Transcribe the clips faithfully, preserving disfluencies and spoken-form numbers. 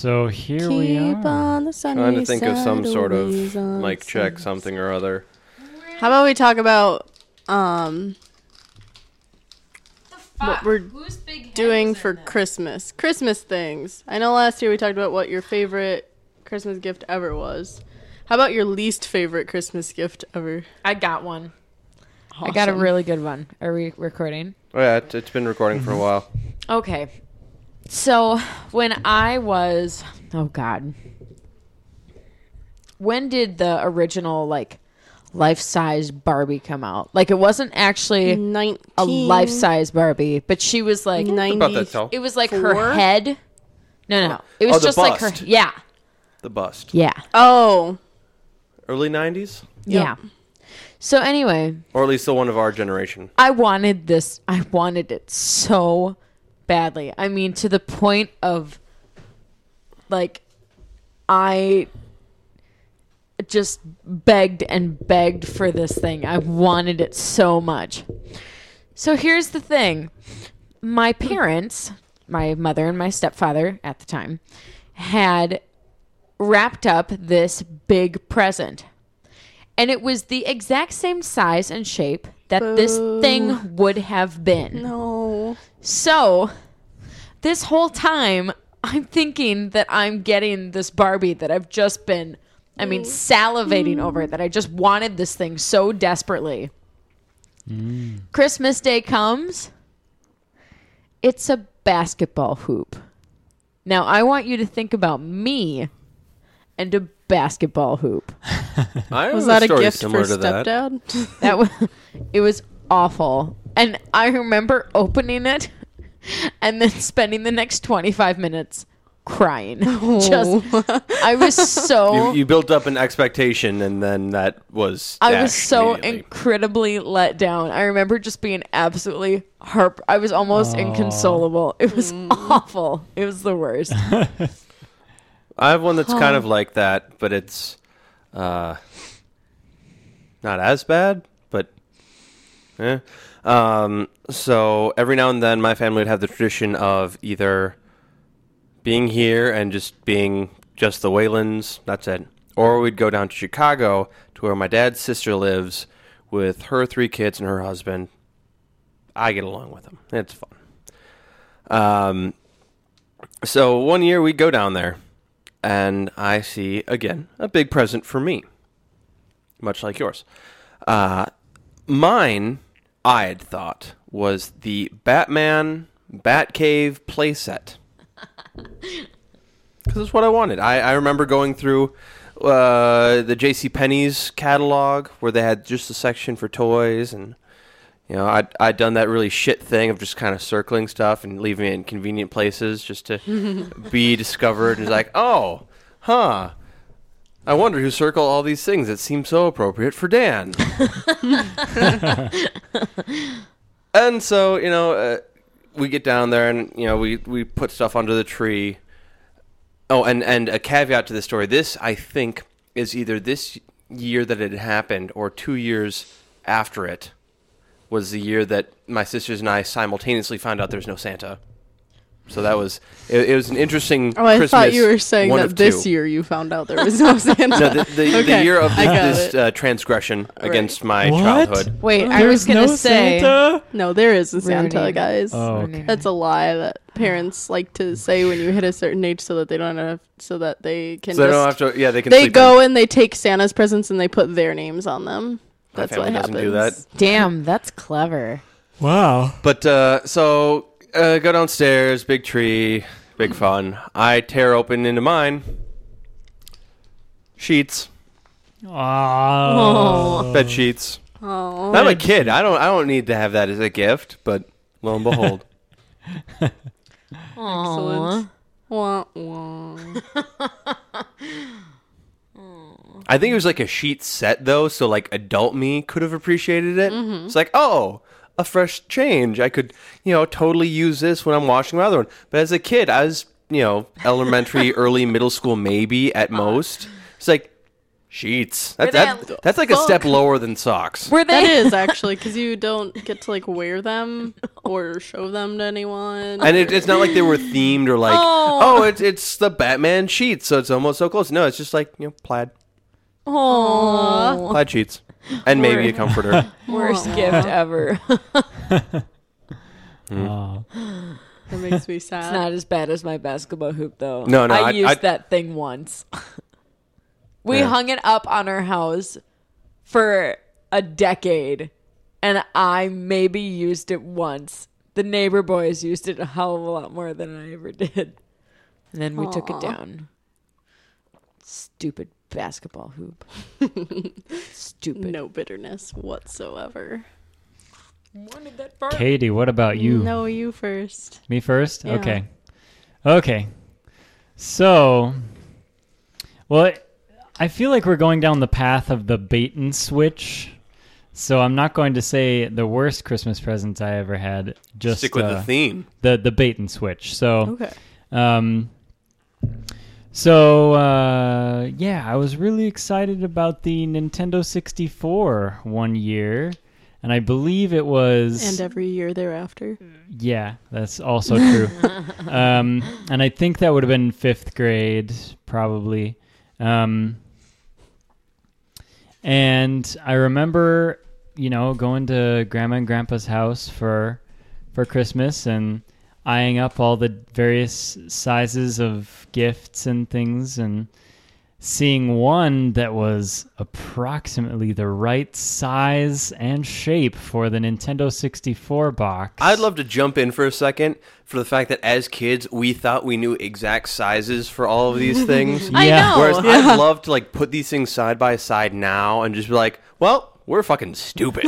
So here Keep we are. on the sunny Trying to think of some side sort of always on mic check, sunny something or other. How about we talk about um The what fuck? we're Whose big head doing was in for this? Christmas? Christmas things. I know last year we talked about what your favorite Christmas gift ever was. How about your least favorite Christmas gift ever? I got one. Awesome. I got a really good one. Are we recording? Oh yeah, it, it's been recording for a while. Okay. So when I was, oh God, when did the original like life-size Barbie come out? Like it wasn't actually nineteen a life-size Barbie, but she was like, About that tall. it was like Four? her head. No, no, it was Oh, the just like bust. her. Yeah, The bust. yeah, Oh, Early nineties? yeah. So anyway, Or at least the one of our generation. I wanted this. I wanted it so badly. I mean, to the point of like, I just begged and begged for this thing. I wanted it so much. So here's the thing. My parents, my mother and my stepfather at the time, had wrapped up this big present. And it was the exact same size and shape that this Boo. thing would have been. no. So, this whole time, I'm thinking that I'm getting this Barbie that I've just been, I mean, salivating over, that I just wanted this thing so desperately. Christmas Day comes. It's a basketball hoop. Now, I want you to think about me and a basketball hoop. I Was have that a story gift similar for to that. stepdad? That was, it was awful. And I remember opening it and then spending the next twenty-five minutes crying. Just, I was so, You, you built up an expectation, and then that was. I was dashed so immediately. incredibly let down. I remember just being absolutely harp. I was almost Aw. inconsolable. It was awful. It was the worst. I have one that's kind of like that, but it's uh, not as bad, but eh. Um, so every now and then my family would have the tradition of either being here and just being just the Whalens, that's it, or we'd go down to Chicago to where my dad's sister lives with her three kids and her husband. I get along with them. It's fun. Um, so one year we go down there. And I see, again, a big present for me. Much like yours. Uh, mine, I had thought, was the Batman Batcave playset. Because it's what I wanted. I, I remember going through uh, the JCPenney's catalog where they had just a section for toys. And, you know, I'd, I'd done that really shit thing of just kind of circling stuff and leaving it in convenient places just to be discovered. And it's like, oh, huh. I wonder who circled all these things that seem so appropriate for Dan. And so, you know, uh, we get down there and, you know, we, we put stuff under the tree. Oh, and, and a caveat to this story. This, I think, is either this year that it happened or two years after it. Was the year that my sisters and I simultaneously found out there's no Santa. So that was, it, it was an interesting Oh, I Christmas. thought you were saying one that of this two. year you found out there was no Santa. No, the, the, Okay, the year of I this, got this it. uh, transgression against my What? childhood. Wait, I There's was going to no say. Santa? No, there is a Santa, Ruining. guys. Oh, Ruining. okay. That's a lie that parents like to say when you hit a certain age so that they don't have, so that they can So they just, don't have to, yeah, they can they sleep go in. and they take Santa's presents and they put their names on them. My That's family what doesn't happens. do that. Damn, that's clever. Wow. But, uh, so, uh, go downstairs, big tree, big fun. I tear open into mine. Sheets. Oh. Bed sheets. Oh, I'm a kid. I don't I don't need to have that as a gift, but lo and behold. excellent. Wah, wah. I think it was like a sheet set though, so like adult me could have appreciated it. Mm-hmm. It's like, oh, a fresh change. I could, you know, totally use this when I'm washing my other one. But as a kid, I was, you know, elementary, early middle school, maybe at most. It's like sheets. That, Were they that, at- that's like a step lower than socks. Were That they? is actually because you don't get to like wear them or show them to anyone. And it, it's not like they were themed or like, Oh. oh, it's it's the Batman sheets, so it's almost so close. No, it's just like, you know, plaid. Oh, Plaid sheets. And maybe a comforter. worst gift ever. Oh. That makes me It's sad. not as bad as my basketball hoop, though. No, no, I, I- used I- that thing once. We Yeah. hung it up on our house for a decade, and I maybe used it once. The neighbor boys used it a hell of a lot more than I ever did. And then we took it Aw. down. Stupid basketball hoop. Stupid. No bitterness whatsoever. Wanted that far. Katie, what about you? No, you first. Me first? Yeah. Okay. Okay. So, well, I feel like we're going down the path of the bait and switch. So I'm not going to say the worst Christmas presents I ever had. Just Stick with uh, the theme. the the bait and switch. So, Okay. um, so uh, yeah, I was really excited about the Nintendo sixty-four one year, and I believe it was And every year thereafter. yeah, that's also true. um, and I think that would have been fifth grade, probably. Um, and I remember, you know, going to Grandma and Grandpa's house for for Christmas and eyeing up all the various sizes of gifts and things, and seeing one that was approximately the right size and shape for the Nintendo sixty-four box. I'd love to jump in for a second for the fact that as kids, we thought we knew exact sizes for all of these things. I Yeah. know. Whereas I'd love to like put these things side by side now and just be like, well, we're fucking stupid.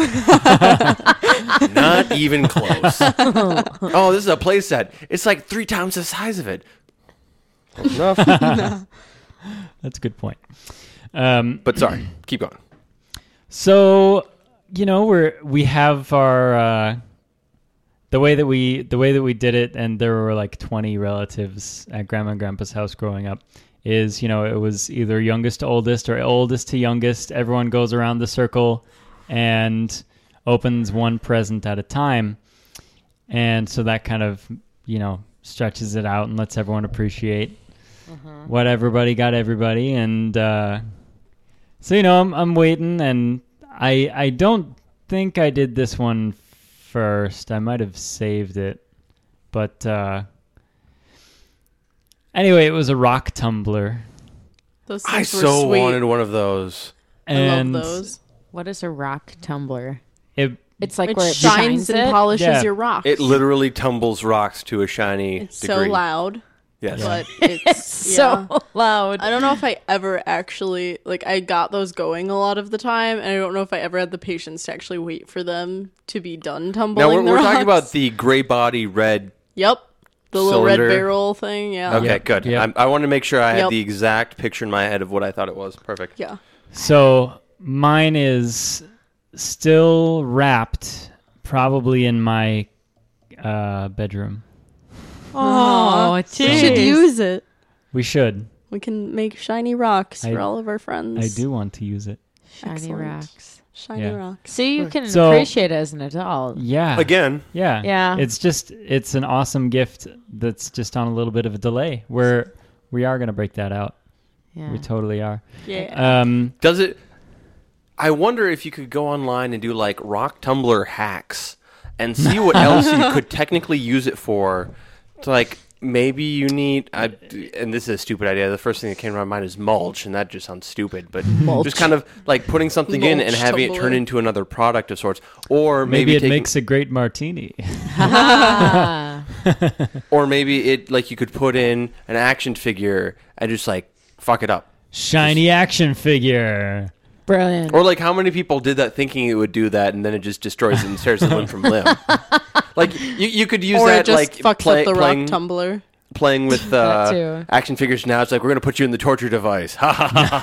Not even close. Oh, this is a playset. It's like three times the size of it. Enough. That's a good point. Um, But sorry, keep going. So, you know, we're we have our uh, the way that we the way that we did it, and there were like twenty relatives at Grandma and Grandpa's house growing up. Is, you know, it was either youngest to oldest or oldest to youngest. Everyone goes around the circle and opens one present at a time, and so that kind of, you know, stretches it out and lets everyone appreciate what everybody got everybody. And uh, so, you know, I'm I'm waiting, and I I don't think I did this one first. I might have saved it, but uh, anyway, it was a rock tumbler, Those I things were so sweet. wanted one of those. and I love those. What is a rock tumbler? it It's like It where it shines shines and it. polishes Yeah. your rocks. It literally tumbles rocks to a shiny It's degree. so loud, Yes. but it's so yeah. loud. I don't know if I ever actually like I got those going a lot of the time, and I don't know if I ever had the patience to actually wait for them to be done tumbling. Now we're, the we're talking rocks. about the gray body red. Yep, the little cylinder. red barrel thing. Yeah, Okay, Yep, good. yep. I'm, I want to make sure I had Yep. the exact picture in my head of what I thought it was. Perfect. yeah. So mine is still wrapped, probably in my uh, bedroom. Oh, we should jeez. use it. We should. We can make shiny rocks I- for all of our friends. I do want to use it. Shiny Excellent. rocks. Shiny Yeah. rocks. So you can So- appreciate it as an adult. Yeah. Again, Yeah. Yeah. It's just it's an awesome gift that's just on a little bit of a delay. We're we are gonna break that out. Yeah. We totally are. Yeah. Um does it? I wonder if you could go online and do like rock tumbler hacks and see what else you could technically use it for. To like maybe you need, I, and this is a stupid idea. The first thing that came to my mind is mulch, and that just sounds stupid. But Mulch. just kind of like putting something in and Mulch having it tumbler. turn into another product of sorts, or maybe, maybe, it taking, makes a great martini. Ah. or maybe it like you could put in an action figure and just like fuck it up. Shiny action figure. Brilliant. Or like how many people did that thinking it would do that, and then it just destroys it and tears it limb from limb. Like you, you could use or that it just like fucks play, up the playing, rock tumbler. playing with That uh, too. action figures now. It's like we're gonna put you in the torture device. Ha ha ha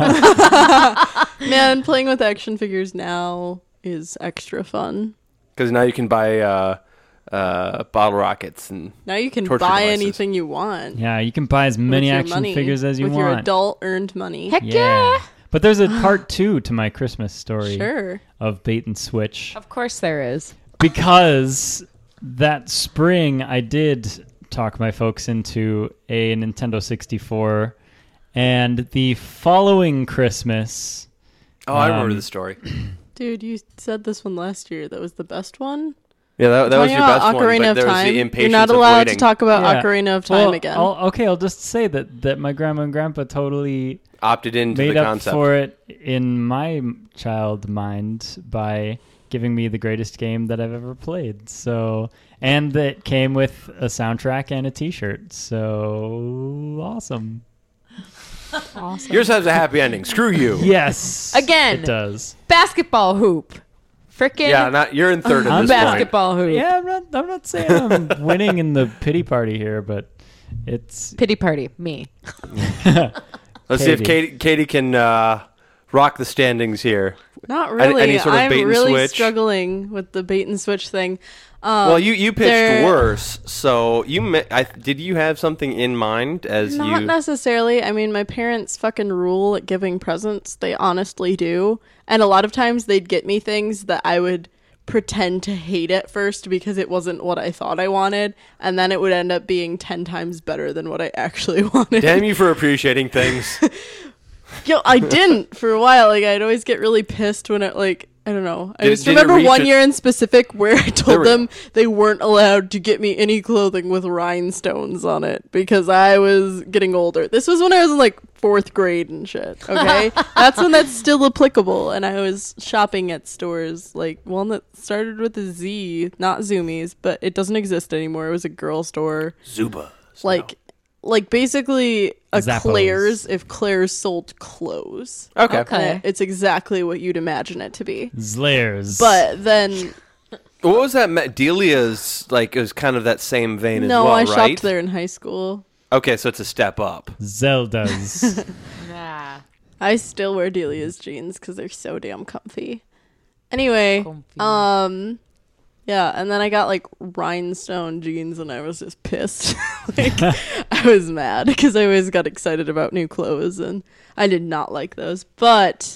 ha. Man, playing with action figures now is extra fun. Because now you can buy uh, uh, bottle rockets and Now you can Torture buy devices. anything you want. Yeah, you can buy as many with your action money, figures as you with want. your adult earned money. Heck yeah. yeah. But there's a part two to my Christmas story Sure. of bait and switch. Of course there is. Because that spring I did talk my folks into a Nintendo sixty-four, and the following Christmas. Oh, I remember um, the story. Dude, you said this one last year. That was the best one. Yeah, that, that was your best one. Ocarina But of there was Time. the impatience You're not of allowed waiting. to talk about Yeah. Ocarina of Time Well, again. I'll, okay, I'll just say that, that my grandma and grandpa totally Opted into made the up concept. for it in my child mind by giving me the greatest game that I've ever played. So, and that came with a soundtrack and a T-shirt. So awesome! Awesome. Yours has a happy ending. Screw you. Yes, Again. it does. Basketball hoop. Frickin' Yeah, not you're in third at I'm this point. basketball hoop. Yeah, I'm not. I'm not saying I'm winning in the pity party here, but it's Pity party. Me. Let's see if Katie. Katie, Katie can uh, rock the standings here. Not Any- really. any sort of I'm bait and really switch? struggling with the bait and switch thing. Um, Well, you, you pitched there- worse, so you me- I, did you have something in mind as Not you? necessarily. I mean, my parents fucking rule at giving presents. They honestly do. And a lot of times they'd get me things that I would pretend to hate at first because it wasn't what I thought I wanted. And then it would end up being ten times better than what I actually wanted. Damn you for appreciating things. Yo, I didn't for a while. Like, I'd always get really pissed when it, like, I don't know. I Did- just did it remember reach one a- year in specific where I There told we them go. they weren't allowed to get me any clothing with rhinestones on it because I was getting older. This was when I was in, like, fourth grade and shit, okay? That's when that's still applicable. And I was shopping at stores, like, one that started with a Z, not Zoomies, but it doesn't exist anymore. It was a girl store. Zuba. Like, like basically a Zappos. Claire's if Claire's sold clothes. Okay. Okay. And it's exactly what you'd imagine it to be. Zlairs. But then, What was that? Ma- Delia's like it was kind of that same vein no, as well, I right? shopped there in high school. Okay, so it's a step up. Zelda's. Nah. I still wear Delia's jeans because they're so damn comfy. Anyway, Comfy. um, yeah, and then I got like rhinestone jeans and I was just pissed. Like, I was mad because I always got excited about new clothes and I did not like those. But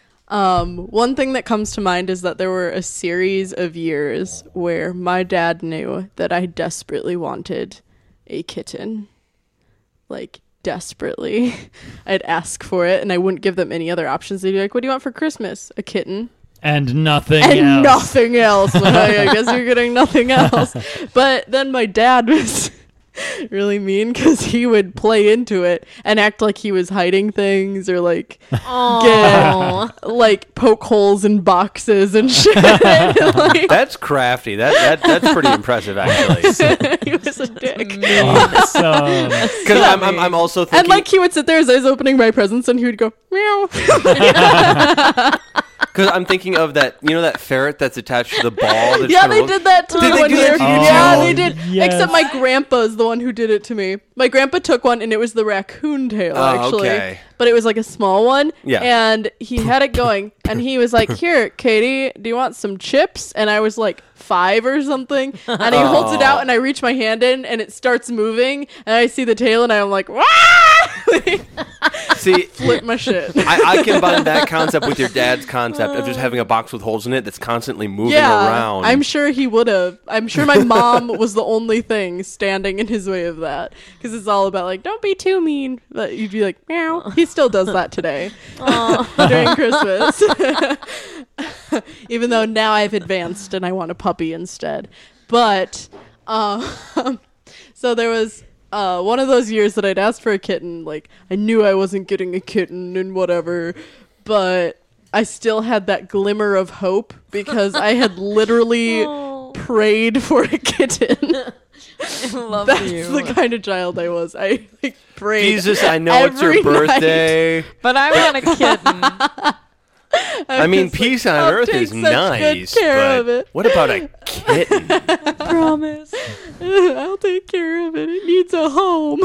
um, one thing that comes to mind is that there were a series of years where my dad knew that I desperately wanted a kitten. Like, desperately. I'd ask for it and I wouldn't give them any other options. They'd be like, what do you want for Christmas? A kitten. and nothing And else. nothing else. Well, I, I guess you're getting nothing else. But then my dad was really mean because he would play into it and act like he was hiding things or like Oh. like poke holes in boxes and shit. Like, That's crafty. That, that that's pretty impressive, actually. he was a dick. Awesome. Because I'm, I'm I'm also thinking. And like he would sit there as I was opening my presents and he would go meow. Because I'm thinking of that, you know, that ferret that's attached to the ball. That's Yeah, kinda they look- did that to Did me they one do year. that to you Yeah, too? they did. Yes. Except my grandpa's the one who did it to me. My grandpa took one and it was the raccoon tail, Oh, actually. okay. But it was like a small one. Yeah. And he had it going. And he was like, here, Katie, do you want some chips? And I was like five or something. And he holds it Oh. out and I reach my hand in and it starts moving. And I see the tail and I'm like, Wah! See, Flip my shit. I, I combine that concept with your dad's concept of just having a box with holes in it that's constantly moving Yeah, around. I'm sure he would have. I'm sure my mom was the only thing standing in his way of that because it's all about like, don't be too mean. But you'd be like, meow. He still does that today during Christmas. Even though now I've advanced and I want a puppy instead. But um, so there was uh, one of those years that I'd asked for a kitten. Like I knew I wasn't getting a kitten and whatever, but I still had that glimmer of hope because I had literally Oh. prayed for a kitten. I love That's you. the kind of child I was. I like prayed. Jesus, I know it's your every night. birthday. But I want a kitten. I mean, was like, peace on I'll earth take is such nice, good care but of it. what about a kitten? Promise. I'll take care of it. It needs a home.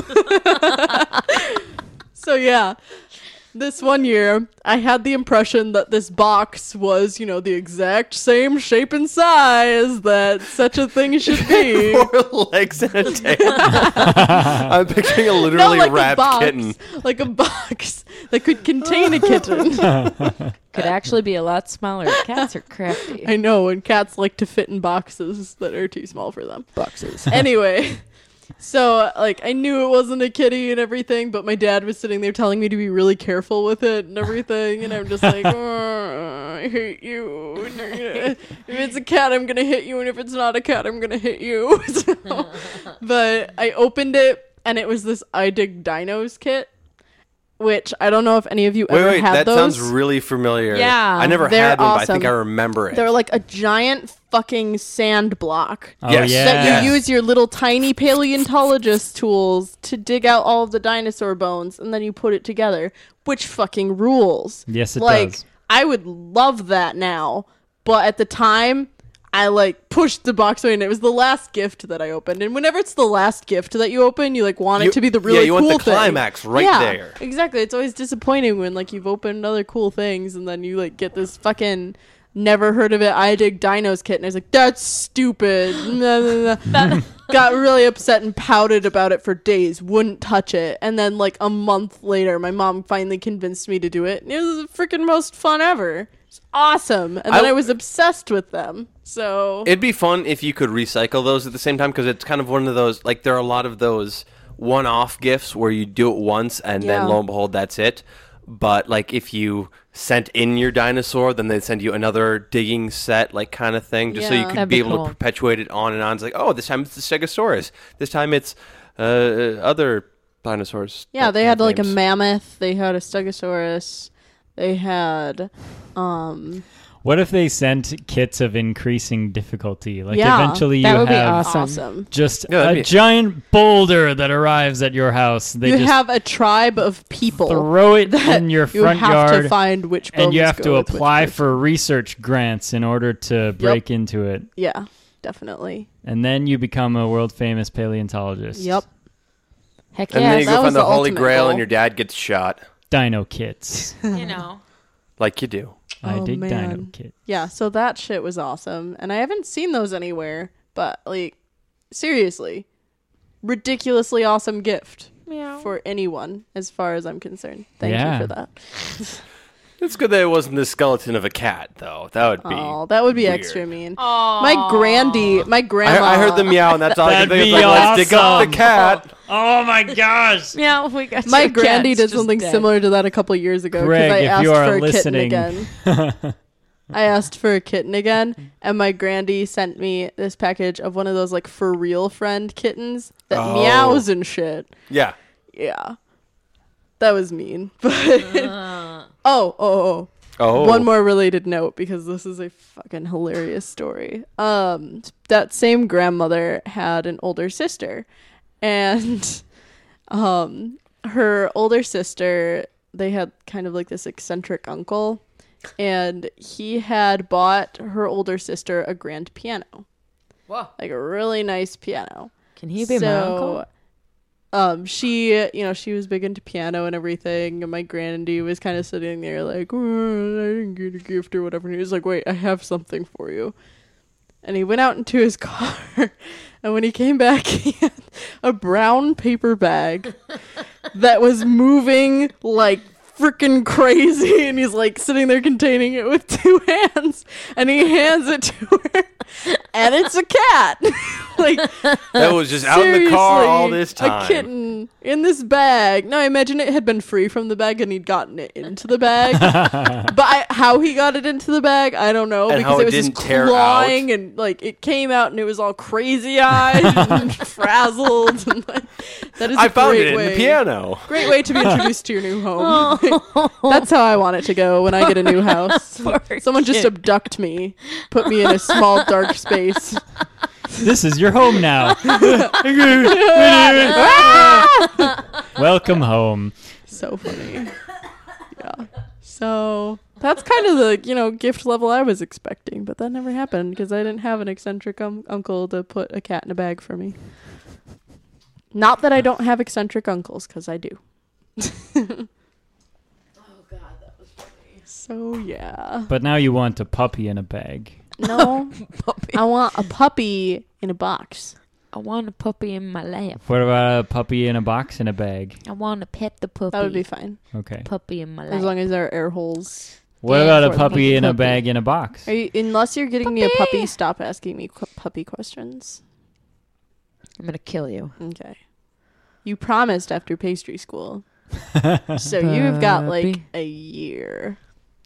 So yeah, this one year I had the impression that this box was, you know, the exact same shape and size that such a thing should be. Four legs and a tail. I'm picturing a literally no, like a wrapped box, kitten. like a box that could contain a kitten. Could actually be a lot smaller. Cats are crafty. I know, and cats like to fit in boxes that are too small for them. Boxes. Anyway, So, like, I knew it wasn't a kitty and everything, but my dad was sitting there telling me to be really careful with it and everything, and I'm just like, oh, I hate you. If it's a cat, I'm gonna hit you, and if it's not a cat, I'm gonna hit you. So, but I opened it, and it was this I Dig Dinos kit, which I don't know if any of you Wait, ever wait, had that those. sounds really familiar. Yeah, I never they're had one, but I think awesome. I remember it. They're like a giant fucking sand block. Oh, Yes. yeah. That Yes. you use your little tiny paleontologist tools to dig out all of the dinosaur bones, and then you put it together, which fucking rules. Yes, it like, does. I would love that now, but at the time, I like pushed the box away, and it was the last gift that I opened. And whenever it's the last gift that you open, you like want You- it to be the really yeah, you cool want the thing. climax right yeah, there. Exactly. It's always disappointing when like you've opened other cool things, and then you like get this fucking never heard of it I Dig Dinos kit, and I was like, that's stupid. Got really upset and pouted about it for days, wouldn't touch it. And then like a month later, my mom finally convinced me to do it, and it was the freaking most fun ever. It's awesome. And then I- I was obsessed with them. So It'd be fun if you could recycle those at the same time, because it's kind of one of those, like, there are a lot of those one-off gifts where you do it once and Yeah. then lo and behold, that's it. But, like, if you sent in your dinosaur, then they'd send you another digging set, like, kind of thing, just so you Yeah. could That'd be be able cool. to perpetuate it on and on. It's like, oh, this time it's the Stegosaurus. This time it's uh, other dinosaurs. yeah, that they have had like a names. mammoth, they had a stegosaurus, they had um What if they sent kits of increasing difficulty? Like Yeah, eventually you that would be have awesome. awesome. just Yeah, that'd a be- giant boulder that arrives at your house. They You just have a tribe of people throw it that in your you front have yard, to find which and you bones have go to with which apply person. for research grants in order to break into it. Yeah, definitely. And then you become a world famous paleontologist. Yep. Heck And yeah, then you that go was find the, the Holy ultimate Grail goal. and your dad gets shot, Dino kits. you know. like you do. I Oh, dig Dino man. kit. Yeah, so that shit was awesome. And I haven't seen those anywhere, but like seriously, ridiculously awesome gift Meow. for anyone as far as I'm concerned. Thank Yeah. you for that. It's good that it wasn't the skeleton of a cat, though. That would be. Oh, that would be weird. extra mean. Aw. My grandy, my I, grandma. I heard the meow, and that's all I could That'd think of. be Like, let's dig up awesome. the cat. Oh my gosh! Yeah, we got My your grandy cat's did just something dead. similar to that a couple years ago Greg, I if asked you are for a listening. kitten again. I asked for a kitten again, and my grandy sent me this package of one of those like for real friend kittens that Oh. meows and shit. Yeah. Yeah, that was mean. But Uh, oh, oh, oh. Oh. One more related note, because this is a fucking hilarious story. Um, that same grandmother had an older sister, and um, her older sister, they had kind of like this eccentric uncle, and he had bought her older sister a grand piano, Whoa. like a really nice piano. Can he be my uncle? Um, she, you know, she was big into piano and everything, and my grandy was kind of sitting there like, oh, I didn't get a gift or whatever, and he was like, wait, I have something for you. And he went out into his car, and when he came back, he had a brown paper bag that was moving like freaking crazy, and he's like sitting there containing it with two hands, and he hands it to her, and it's a cat. Like, That was just out in the car all seriously, this time. A kitten in this bag. Now, I imagine it had been free from the bag and he'd gotten it into the bag. But I, how he got it into the bag, I don't know. And because how it it was didn't just tear clawing and like it came out and it was all crazy eyed and frazzled. And, like, that is a I found great it in way, the piano. Great way to be introduced to your new home. That's how I want it to go when I get a new house. Poor Someone just kid. abduct me, put me in a small dark space. This is your home now. Welcome home. So funny. Yeah. So that's kind of the, you know, gift level I was expecting, but that never happened because I didn't have an eccentric um, uncle to put a cat in a bag for me. Not that I don't have eccentric uncles, because I do. Oh god, that was funny. So yeah. But now you want a puppy in a bag. No, Puppy. I want a puppy in a box. I want a puppy in my lap. What about a puppy in a box in a bag? I want to pet the puppy. That would be fine, Okay. puppy in my lap. as long as there are air holes. What Yeah, about a for the puppy in a puppy. bag in a box? Are you, unless you're getting me a Puppy. puppy, stop asking me qu- puppy questions. I'm gonna kill you. Okay. You promised after pastry school. So you've got like Puppy. a year.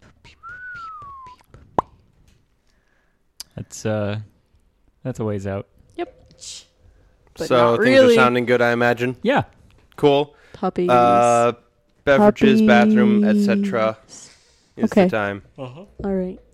That's uh, that's a ways out. But so not things really. are sounding good, I imagine. Yeah. Cool. Puppies. Uh, beverages, bathroom, et cetera. Is Okay. the time. All right.